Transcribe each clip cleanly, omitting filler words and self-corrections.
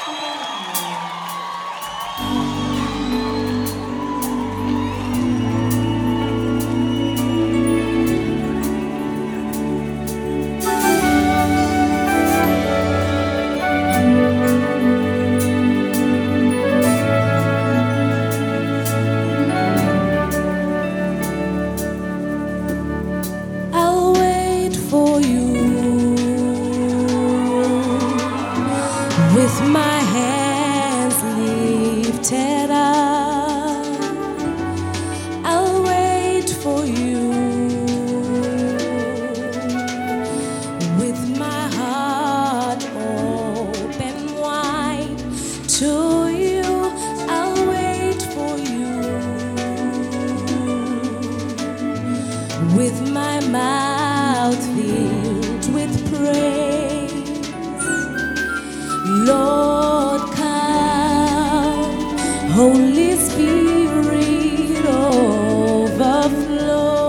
I'll wait for you with my hands lifted up. I'll wait for you with my heart open wide to you. I'll wait for you with my mouth filled with praise. Lord, come, Holy Spirit, overflow.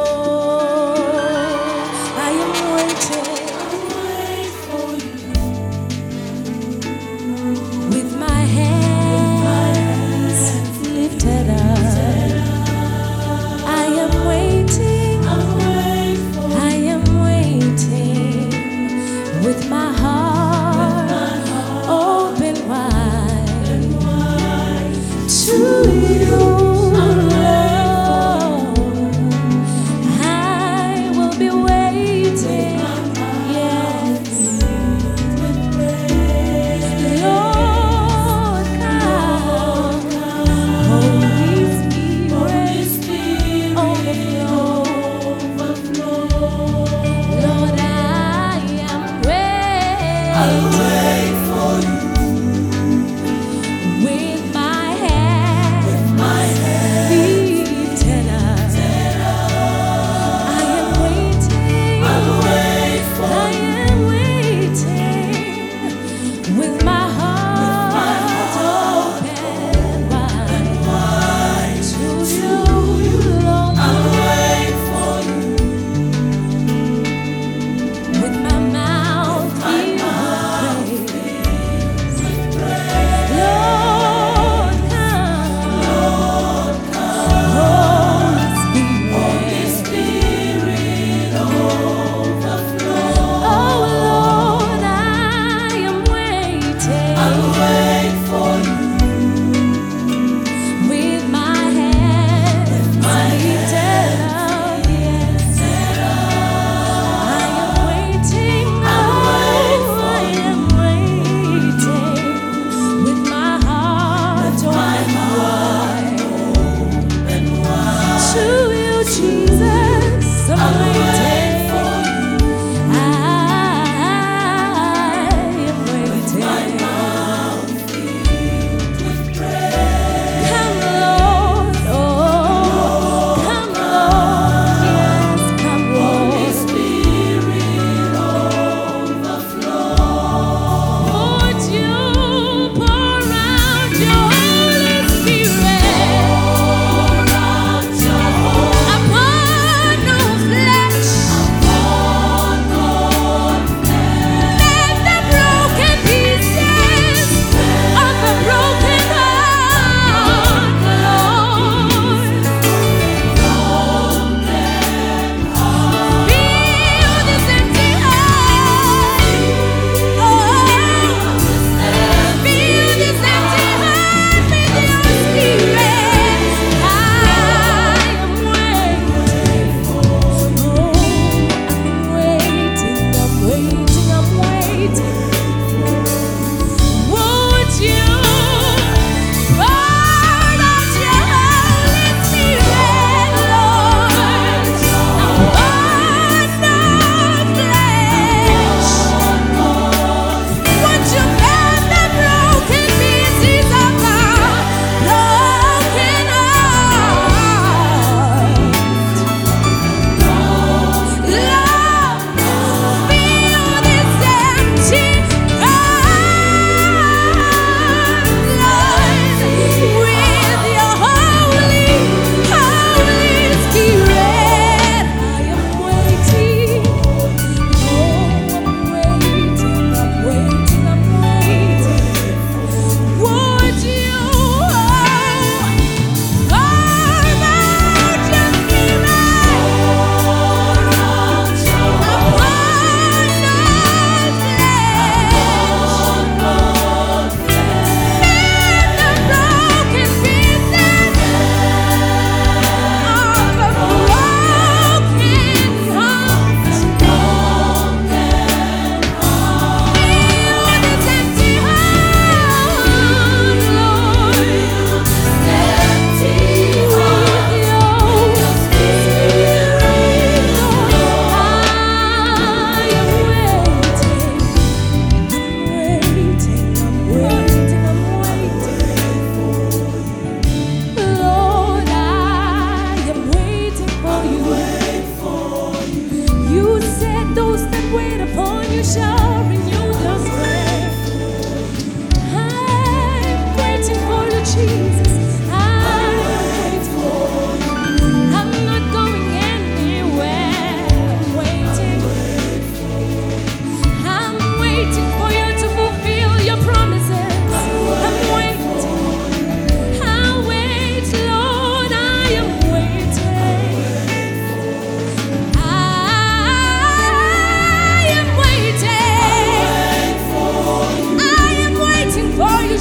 I am waiting for you with my hands lifted up. I am waiting, I am waiting with my heart open wide to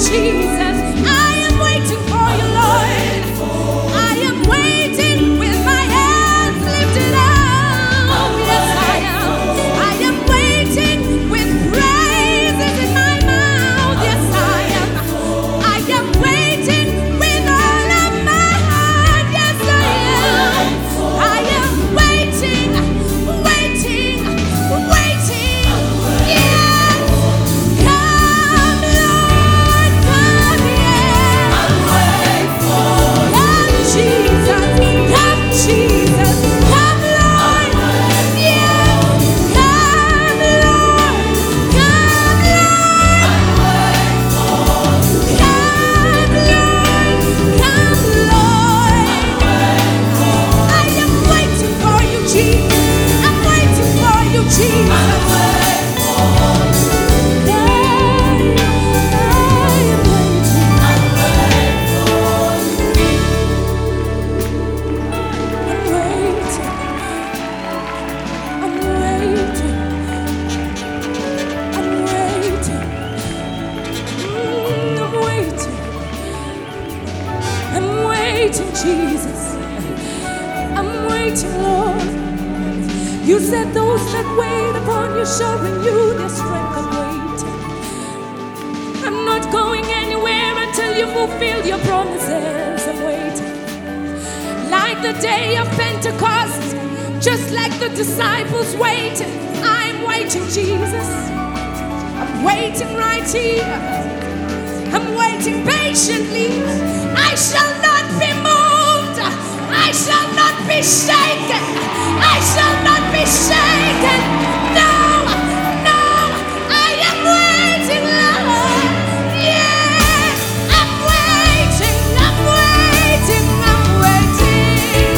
Jesus. I am waiting for you, Lord. I am waiting with my hands lifted up. Yes, I am. I am waiting with praises in my mouth. Yes, I am. I am waiting with all of my heart. Yes, I am. I am waiting, waiting, waiting. Yes. Come, Lord, come, yeah. Come, Jesus, come, Jesus, come, Lord. Yeah. Come, Lord, come, Lord. I am waiting for you, Jesus. I'm waiting for you, Jesus. Jesus, I'm waiting, Lord. You said those that wait upon you shall renew their strength. I'm waiting. I'm not going anywhere until you fulfill your promises. I'm waiting. Like the day of Pentecost, just like the disciples waited, I'm waiting, Jesus. I'm waiting right here. I'm waiting patiently. I shall not be moved. I shall not be shaken. I shall not be shaken. No, no, I am waiting, Lord. Yeah, I'm waiting, I'm waiting, I'm waiting.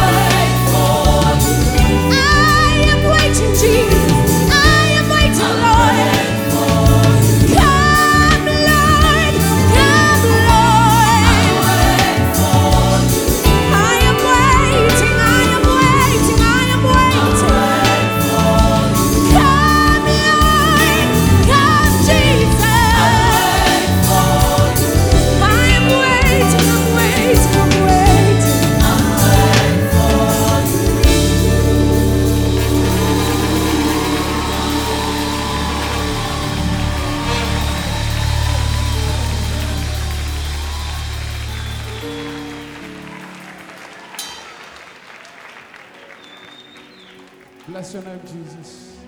I am waiting, Jesus. I am waiting, Lord. Come, Lord. Come, Lord. I am waiting, I am waiting, I am waiting. Come, Lord. Come, Jesus. I am waiting, I'm waiting, I'm waiting. Bless your name, Jesus.